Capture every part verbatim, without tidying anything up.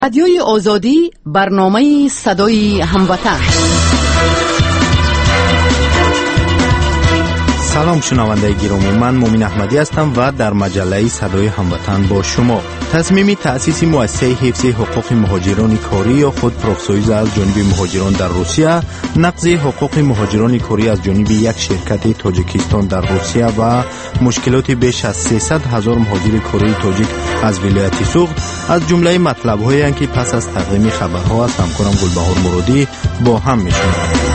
رادیوی آزادی، برنامه صدای هموطن. سلام شنونده گرامی، من مومن احمدی هستم و در مجله صدای هموطن با شما. تصمیم تأسیس مؤسسه حفظ حقوق مهاجران کاری یا خود پروفسویز از جانب مهاجران در روسیه، نقض حقوق مهاجران کاری از جانب یک شرکت تاجیکستان در روسیه و مشکلات بیش از سیصد هزار مهاجر کاری تاجیک از ولایت سوخت از جمله مطلب‌هایی هستند که پس از تقدیم خبرها از همکارم گلبهار مرادی با هم می‌شنویم.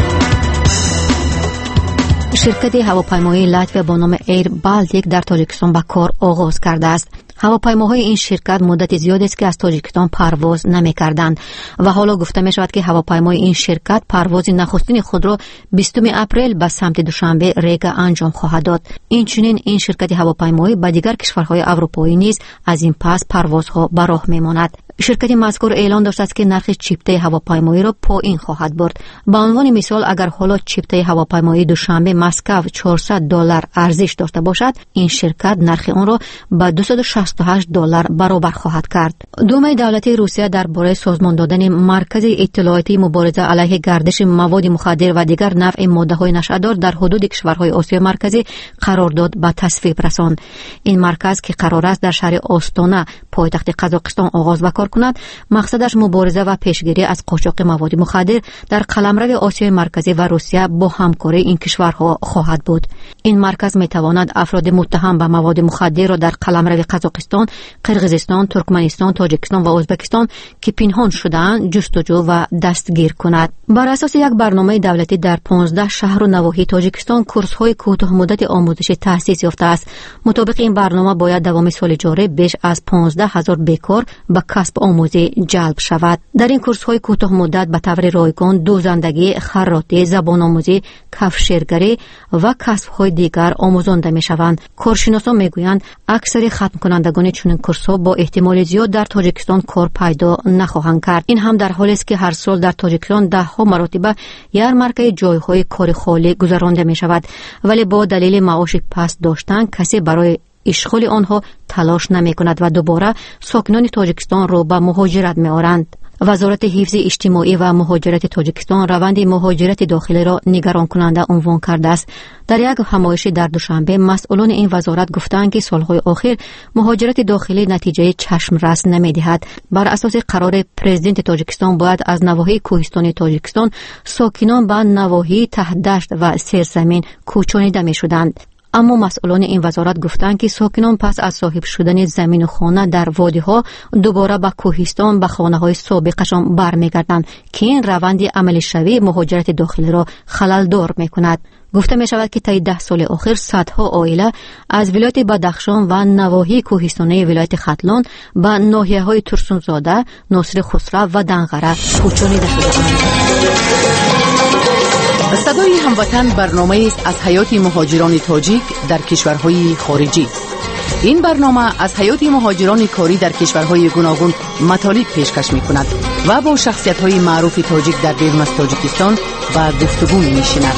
شرکت هواپیمایی لاتویا با نام ایر بالتیک در تاجیکستان به کار آغاز کرده است. هواپیماهای این شرکت مدت زیادی است که از تاجیکستان پرواز نمی‌کردند و حالا گفته می‌شود که هواپیمای این شرکت پرواز نخستین خود را بیستم اپریل به سمت دوشنبه ریگا انجام خواهد داد. اینچنین این شرکت هواپیمایی به دیگر کشورهای اروپایی نیز از این پس پروازها به راه می‌ماند. شرکت مذکور اعلان داشته است که نرخ چیپته هواپیمایی را پایین خواهد برد. به عنوان مثال اگر حالا چیپته هواپیمایی دوشنبه مسکو چهارصد دلار ارزش داشته باشد، این شرکت نرخ آن را به دویست و شصت و هشت دلار برابر خواهد کرد. دومه دولتی روسیه درباره سازمان دادن مرکز اطلاعاتی مبارزه علیه گردش مواد مخدر و دیگر نوع ماده‌های نشه‌دار در حدود کشورهای آسیا مرکزی قرارداد به تصویب رساند. این مرکز که قرار است در شهر آستانا پایتخت قزاقستان آغاز به کار کند، مقصدش مبارزه و پیشگیری از قاچاق مواد مخدر در قلمرو آسیای مرکزی و روسیه با همکاری این کشورها خواهد بود. این مرکز می‌تواند افراد متهم به مواد مخدر را در قلمرو قزاقستان، قرقیزستان، ترکمنستان، تاجیکستان و ازبکستان که پنهان شده‌اند جستجو و دستگیر کند. بر اساس یک برنامه دولتی در پانزده شهر و نواحی تاجیکستان کورس‌های کوتاه مدت آموزشی تأسیس یافته است. مطابق این برنامه باید دوام سال جاری بیش از پانزده هزار بیکار به کسب آموزی جلب شود. در این کورس‌های کوتاه مدت به طور رایگان دوزندگی، خراطی، زبان آموزی، کفشگری و کسب‌های دیگر آموزانده می‌شوند. کارشناسان می‌گویند اکثر ختم کنندگان چنین کورس‌ها با احتمال زیاد در تاجیکستان کار پیدا نخواهند کرد. این هم در حالی است که هر سال در تاجیکستان ده ها مرتبه یارمارک جای‌های کار خالی گذرانده می‌شود، ولی با دلیل معاش پست داشتن کسی برای اشغال آنها تلاش نمی کند و دوباره ساکنان تاجیکستان را به مهاجرت می آورند. وزارت حفظ اجتماعی و مهاجرت تاجیکستان روند مهاجرت داخلی را نگران کننده عنوان کرده است. در یک همایش در دوشنبه مسئولان این وزارت گفتند که سالهای اخیر مهاجرت داخلی نتیجه چشم رس نمی دهد. بر اساس قرار پرزیدنت تاجیکستان باید از نواحی کوهستانی تاجیکستان ساکنان به نواحی ته دشت و سرزمین کوچانیده می شدند. اما مسئولان این وزارت گفتند که ساکنان پس از صاحب شدن زمین و خانه در وادی‌ها دوباره به کوهستان به خانه‌های سابقشان برمیگردند که این روند عملی شوی مهاجرت داخلی را خلل‌دار می‌کند. گفته می شود که طی ده سال اخیر صدها عائله از ولایت بدخشان و نواحی کوهستانی ولایت ختلان به ناحیه‌های ترسونزاده، ناصر خسرو و دنغره کوچانیده شده‌اند. صدای هموطن برنامه است از حیات مهاجران تاجیک در کشورهای خارجی. این برنامه از حیات مهاجران کاری در کشورهای گوناگون مطالب پیشکش می کند و با شخصیت‌های معروف تاجیک در بیرون از تاجیکستان به گفتگو می نشیند.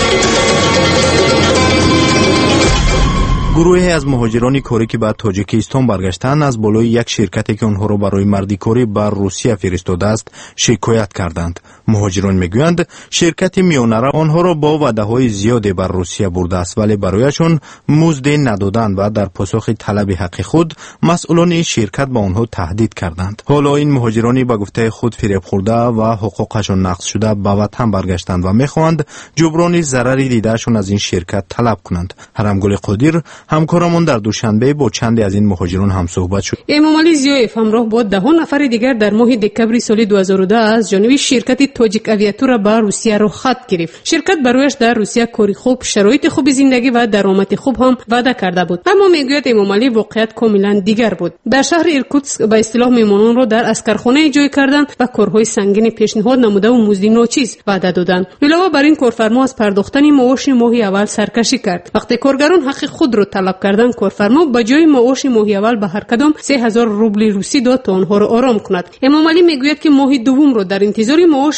گروهی از مهاجران کاری که به تاجیکستان برگشتند از بالای یک شرکتی که آنها را برای مردی کاری بر روسیه فرستاده است شکایت کردند. مهاجران میگویند شرکت میانره آنها را با وعده‌های زیادی بر روسیه برده است، ولی برایشان مزد ندادند و در پاسخ طلب حق خود مسئولان این شرکت به آنها تهدید کردند. حالا این مهاجرانی به گفته خود فریب خورده و حقوقشان نقض شده به وطن برگشتند و میخواهند جبران ضرری دیدهشان از این شرکت طلب کنند. حرمگل قادر همکارمون در دوشنبه با چندی از این مهاجران هم صحبت شد. امام علی زیایف همراه با ده نفر دیگر در ماه دکبر سال دو هزار و ده از جانب شرکت تاجیک آویاتور به روسیه رو خط گرفت. شرکت برایش در روسیه کاری خوب، شرایط خوب زندگی و درآمد خوب هم وعده کرده بود. اما میگوید امام علی واقعیت کاملا دیگر بود. در شهر ایرکوتسک به اصطلاح میمانان را در اسکرخانه جای کردند و کارهای سنگین پیشنهاد نموده و مزد ناچیز وعده دادند. علاوه بر این کارفرما از پرداختن معاش ماهی اول سرکشی کرد. وقتی کارگران حق خود را طلب کردند، کارفرما به جای معاش ماهی اول به هر کدام سه هزار روبل روسی داد تا آنها را آرام کند. امام علی میگوید که ماه دوم را در انتظار معاش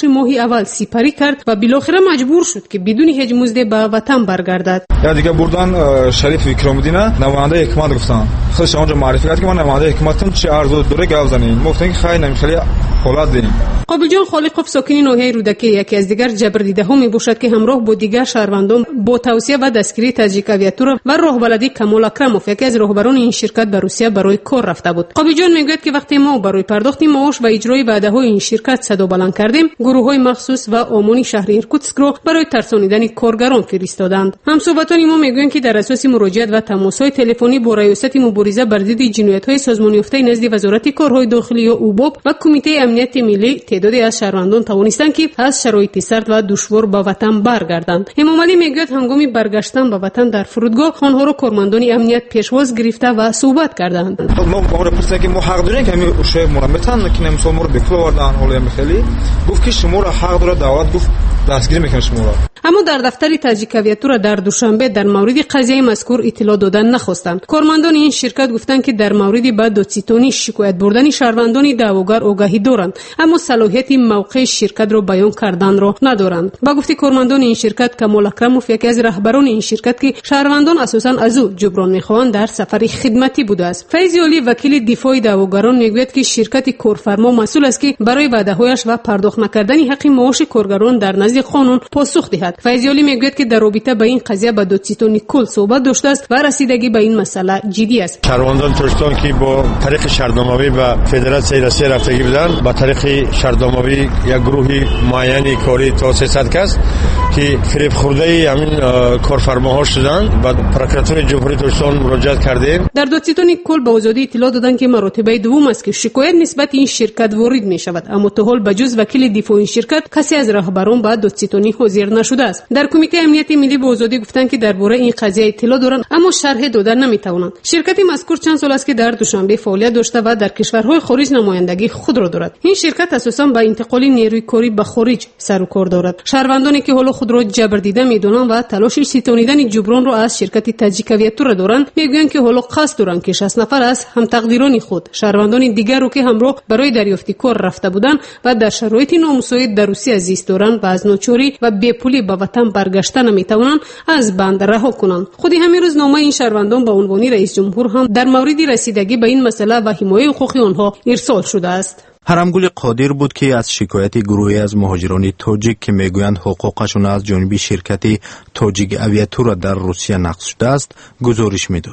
ماه اول سپری کرد و بالاخره مجبور شد که بدون هیچ مزد به وطن برگردد. یا دیگه بردن شریف اکرام‌الدین نماینده حکومت گفتن. خودش اونجا معرفی کرد که من نماینده حکومتم، چه ارزو دوره گاو زنین. گفتن که خیلی نمیخواد حالت دین. قابل جان خالقوف ساکن ناحیه رودکی یکی از دیگر جبردیده‌ها میباشد که همراه با دیگر شهروندان با توصیه و دستگیری تاجیک آویاتور و راهبلدی کمال اکرموف یکی از راهبران این شرکت به روسیه برای کار رفته بود. قابل جان میگوید که وقتی ما برای پرداخت معاش و اجرای وعده‌های این شرکت صدا بلند کردیم، گروه‌های مخصوص و امنیتی شهر ایرکوتسک را برای ترسانیدن کارگران فرستادند. همصحبتان ما میگویند که در اساس مراجعت و تماس‌های تلفنی با ریاست مبارزه بر ضد جنایت‌های سازمان یافته نزد وزارت کارهای داخلی یا اوباب و کمیته امنیت ملی تعدادی از شهروندان توانستند که از شرایط سرد و دشوار به وطن برگردند. امام علی میگوید هنگام برگشتن به وطن در فرودگاه آنها را کارمندان امنیت پیشواز گرفته و صحبت کردند. ما ما را پرسیدن که ما حق داریم که همین اوشه ما را میتونن که نمیسون ما را به کل آوردن حالا میخلی گفت که شما را حق داره دعوت گفت دستگیر میکنه شما را. اما در دفتر تاجیک آویاتور در دوشنبه در مورد قضیه مذکور اطلاع دادن نخواستند. کارمندان این شرکت گفتند که در مورد بعد دادستانی شکایت بردن شهروندان دعواگر آگاهی دارند، اما صلاحیت موقع شرکت را بیان کردن را ندارند. با گفته کارمندان این شرکت کمال اکرموف یکی از رهبران این شرکت که شهروندان اساساً از او جبران میخواهند در سفر خدمتی بوده است. فیضی علی وکیل دفاع دعواگران میگوید که شرکت کارفرما مسئول است که برای وعده‌هایش و پرداخت نکردن حق معاش کارگران در نزد قانون پاسخ دهد. فیضی علی میگوید که در رابطه با این قضیه با دادستانی کل صحبت داشته است و رسیدگی به این مسئله جدی است. شهروندان ترکستان که با طریق شهرداموی و فدراسیون روسیه رفتگی بودند، با طریق شهرداموی یک گروهی معینی کاری تا سیصد کس که فریب خورده همین کارفرماها شدند و پروکراتور جمهوری ترکستان مراجعت کردیم. در دادستانی کل به آزادی اطلاع دادند که مرتبه دوم است که شکایت نسبت این شرکت وارد می شود، اما تا حال بجز وکیل دفاع این شرکت کسی از رهبران به دادستانی حاضر نشده است. در کمیته امنیت ملی به آزادی گفتند که درباره این قضیه اطلاع دارند اما شرح دادن نمی توانند. شرکت مذکور چند سال است که در دوشنبه فعالیت داشته و در کشورهای خارج نمایندگی خود را دارد. این شرکت اساساً به انتقال نیروی کاری به خارج سر و کار دارد. شهروندانی که حالا خود را جبر دیده میدونند و تلاش ستانیدن جبران را از شرکت تاجیک آویاتور دارند، میگویند که حالا قصد دارند که شصت نفر از هم تقدیران خود شهروندان دیگر رو که همراه برای دریافت کار رفته بودند و در شرایط نامساعد در روسیه زیست دارند و از ناچاری و بی پولی به وطن برگشتن نمیتوانند از بند رها کنند. خودی همین روز نامه این شهروندان به عنوان رئیس جمهور هم در مورد رسیدگی به این مسئله و حمایت حقوق آنها ارسال شده است. هرمگل قادر بود که از شکایت گروهی از مهاجران تاجیک که میگویند حقوقشون از جانب شرکت تاجیک آویاتور در روسیه نقض شده است گزارش میداد.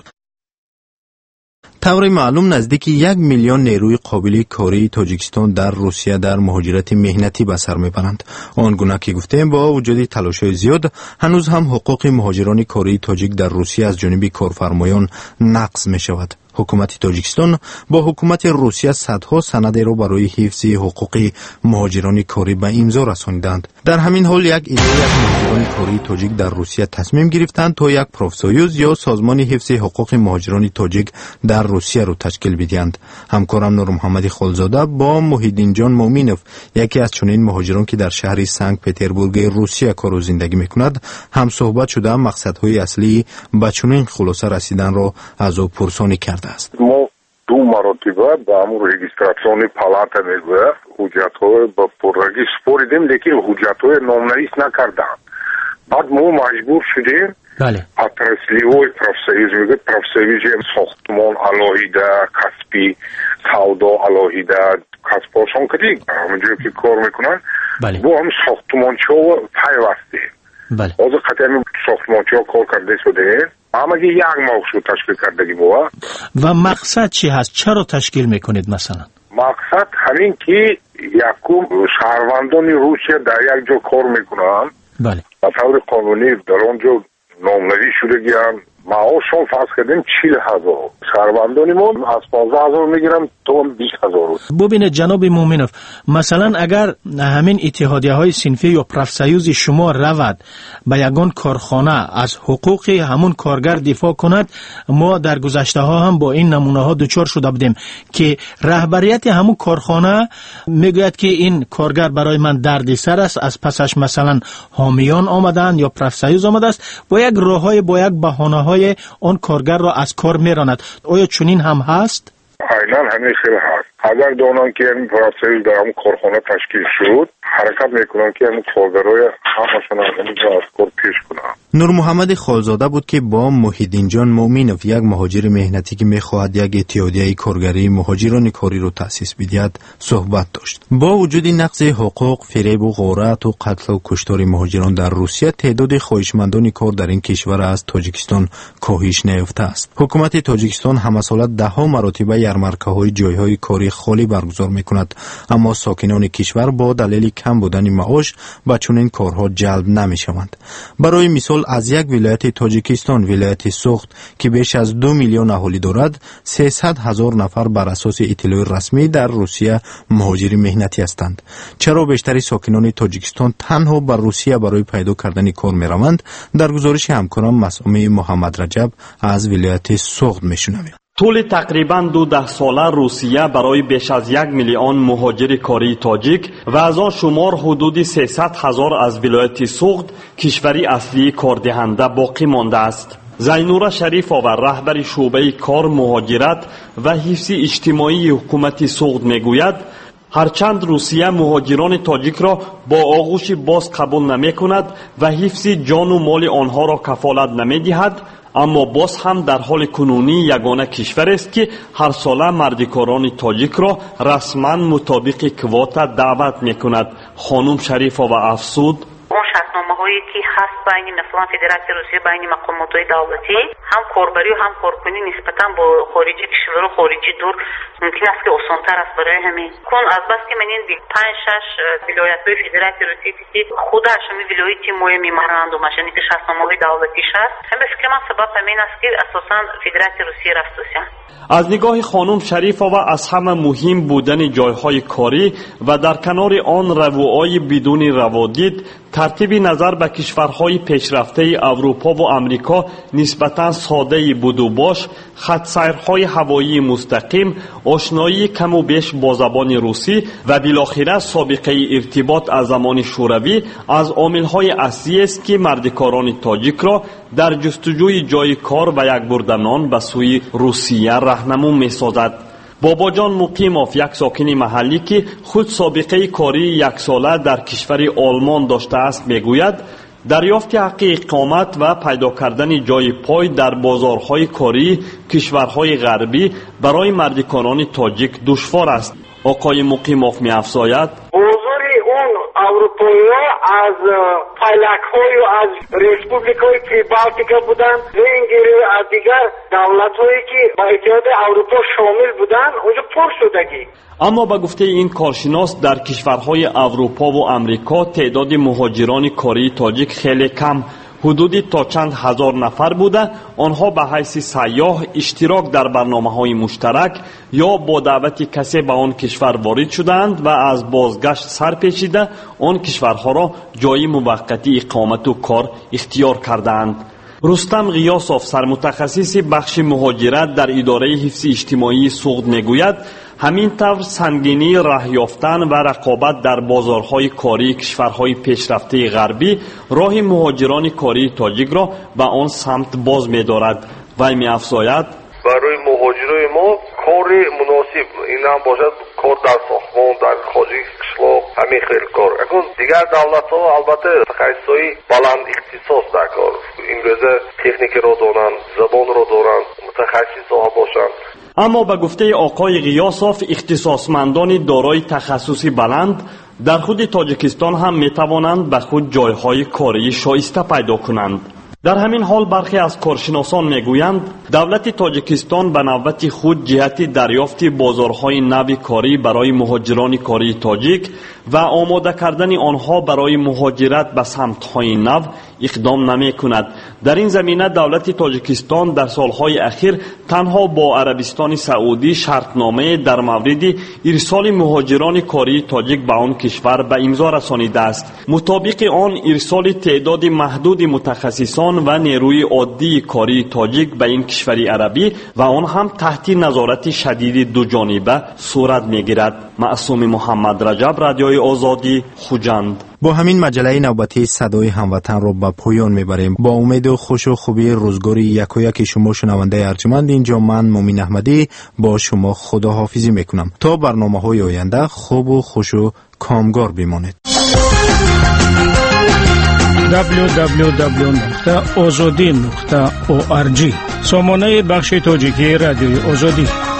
طور معلوم نزدیک یک میلیون نیروی قابل کاری تاجیکستان در روسیه در مهاجرت مهنتی به سر میبرند. آنگونه که گفتیم با وجود تلاش‌های زیاد هنوز هم حقوق مهاجران کاری تاجیک در روسیه از جانب کارفرمایان نقض می شود. حکومت تاجیکستان با حکومت روسیه صدها سند را برای حفظ حقوق مهاجران کاری به امضا رسانیدند. در همین حال یک عده از مهاجران کاری تاجیک در روسیه تصمیم گرفتند تا یک پروفسویوز یا سازمان حفظ حقوق مهاجران تاجیک در روسیه را تشکیل بدهند. همکارم نور محمد خالزاده با محیدین جان مومینوف یکی از چنین مهاجران که در شهر سنت پترزبورگ روسیه کار و زندگی میکند هم صحبت شده مقصدهای اصلی به چنین خلاصه رسیدن را از او پرسانی کرد. ما دو مرتبه با امور رجیستراسیون پالاتا میگوید حجت‌های با پررگی سپردیم لیکن حجت‌های نامنویس نکردند. بعد ما مجبور شدیم بله اترسلیوی پروفسویز میگه پروفسویز ساختمان الهیده کسبی سودا الهیده کسباشون کدی همونجوری که کار میکنن بله با هم ساختمانچی‌ها پیوسته بله از قطعی ساختمانچی‌ها کار کرده شده اما یک موضوع تشکیل کردگی بود. و مقصد چی هست؟ چرا تشکیل میکنید مثلا؟ مقصد همین که یکم شهروندان روسیه در یک جا کار میکنن بله به طور قانونی در آنجا نامنویس شدگیان معاششون فرض کردیم چهل هزار شهروندانی ما از پانزده هزار میگیرن تا بیست هزار. ببینید جناب مومینوف مثلا اگر همین اتحادیه های صنفی یا پروفسویوز شما رود به یگان کارخانه از حقوق همون کارگر دفاع کند، ما در گذشته ها هم با این نمونه ها دچار شده بودیم که رهبریت همون کارخانه میگوید که این کارگر برای من دردسر است، از پسش مثلا حامیان آمدن یا پروفسویوز آمده است، با یک راههای با یک بهانه های آن کارگر را از کار میراند. آیا چنین هم هست؟ عیناً همین خیلی هست. اگر دانان که این پروفسویوز در همون کارخانه تشکیل شد حرکت میکنم که همون کارگرای همشون از کار پیش کنم. نور محمد خالزاده بود که با محیدین جان مومینوف، یک مهاجر مهنتی که میخواهد یک اتحادیه کارگری مهاجران کاری رو تأسیس بدهد، صحبت داشت. با وجود نقض حقوق، فریب و غارت و قتل و کشتار مهاجران در روسیه، تعداد خواهشمندان کار در این کشور از تاجیکستان کاهش نیافته است. حکومت تاجیکستان همه ساله ده ها مراتب یارمارکه‌های جایهای کاری خالی برگزار میکند، اما ساکنان کشور با دلیل کم بودن معاش به چنین کارها جلب نمیشوند. برای مثال از یک ولایت تاجیکستان، ولایت سوخت که بیش از دو میلیون اهالی دارد، سیصد هزار نفر بر اساس اطلاع رسمی در روسیه مهاجر مهنتی هستند. چرا بیشتر ساکنان تاجیکستان تنها بر روسیه برای پیدا کردن کار میروند؟ در گزارش همکارم مسئول محمد رجب از ولایت سوخت میشنویم. طول تقریباً دو ده ساله روسیه برای بیش از یک میلیون مهاجر کاری تاجیک و از آن شمار حدود سیصد هزار از ولایت سوخت کشوری اصلی کاردهنده باقی مانده است. زینورا شریفا و رهبر شعبه کار، مهاجرت و حفظ اجتماعی حکومت سوخت میگوید هرچند روسیه مهاجران تاجیک را با آغوش باز قبول نمی کند و حفظ جان و مال آنها را کفالت نمی دهد، اما باز هم در حال کنونی یگانه کشور است که هر ساله مردکاران تاجیک را رسما مطابق کواتا دعوت می کند. خانم شریفا و افسود هایی که هست بین مثلا فدراسیون روسیه بین مقامات دولتی هم کاربری و هم کارکنی نسبتا با خارجی کشور و خارجی دور ممکن است که آسان‌تر است برای همین کن از بس که من این پنج شش ولایت‌های فدراسیون روسیه که خودش همین ولایتی مهم ممورندوم ماشین که شناسنامه دولتیش است هم فکر من سبب همین است که اساساً فدراسیون روسیه رفتوسیان. از نگاه خانم شریفا و از همه مهم بودن جایهای کاری و در کنار آن روایی بدون روادید، ترتیب نظر به کشورهای پیشرفته اروپا و امریکا نسبتاً ساده بود و باش، خط سیرهای هوایی مستقیم، آشنایی کم و بیش با زبان روسی و بالاخره سابقه ارتباط از زمان شوروی از عاملهای اصلی است که مردکاران تاجیک را در جستجوی جای کار و یک بردنان به سوی روسیه راهنمون می‌سازد. بابا جان مقیموف، یک ساکن محلی که خود سابقه کاری یک ساله در کشور آلمان داشته است، میگوید دریافت حق اقامت و پیدا کردن جای پای در بازارهای کاری کشورهای غربی برای مردکاران تاجیک دشوار است. آقای مقیموف می‌افزاید اروپایی‌ها از پایلک‌های و از ریسپوبلیک‌های پریبالتیکا بودن و انگلیس و از دیگر دولت‌هایی که با اتحاد اروپا شامل بودن اونجا پر شدگی. اما به گفته این کارشناس در کشورهای اروپا و امریکا تعداد مهاجران کاری تاجیک خیلی کم، حدودی تا چند هزار نفر بوده. آنها به حیث سیاح اشتراک در برنامه‌های مشترک یا با دعوت کسی به آن کشور وارد شدند و از بازگشت سر پیچیده آن کشورها را جای موقتی اقامت و کار اختیار کردند. رستم غیاسوف، سرمتخصص بخش مهاجرت در اداره حفظ اجتماعی سوخت میگوید همین طور سنگینی راه یافتن و رقابت در بازارهای کاری کشورهای پیشرفته غربی راه مهاجران کاری تاجیک را به آن سمت باز می‌دارد. وی می‌افزاید برای مهاجرای ما کار مناسب این هم باشد کار در ساختمان، در خارج قشلاق، همین خیلی کار. اگر دیگر دولت‌ها البته تخصصی بلند اختصاص در کار، انگلیسی تکنیک را دارند، زبان را دارند، متخصص ها باشند. اما به گفته آقای غیاسوف اختصاصمندان دارای تخصصی بلند در خود تاجیکستان هم میتوانند به خود جایهای کاری شایسته پیدا کنند. در همین حال برخی از کارشناسان میگویند دولت تاجیکستان به نوبت خود جهت دریافت بازارهای نو کاری برای مهاجران کاری تاجیک و آماده کردن آنها برای مهاجرت به سمت‌های نو اقدام نمی کند. در این زمینه دولت تاجیکستان در سالهای اخیر تنها با عربستان سعودی شرطنامه در مورد ارسال مهاجران کاری تاجیک به آن کشور به امضا رسانیده است. مطابق آن ارسال تعداد محدود متخصصان و نیروی عادی کاری تاجیک به این کشور عربی و آن هم تحت نظارت شدید دو جانبه صورت میگیرد. معصوم محمد رجب، رادیوی آزادی، خوجند. با همین مجله نوبتی صدای هموطن را به پایان میبریم. با امید و خوش و خوبی روزگاری یک و یک شما شنونده ارجمند، اینجا من مومین احمدی با شما خداحافظی میکنم تا برنامه های آینده خوب و خوش و کامگار بمانید. دبلیو دبلیو دبلیو نقطه آزادی نقطه او آر جی سامانه بخش تاجیکی رادیوی آزادی.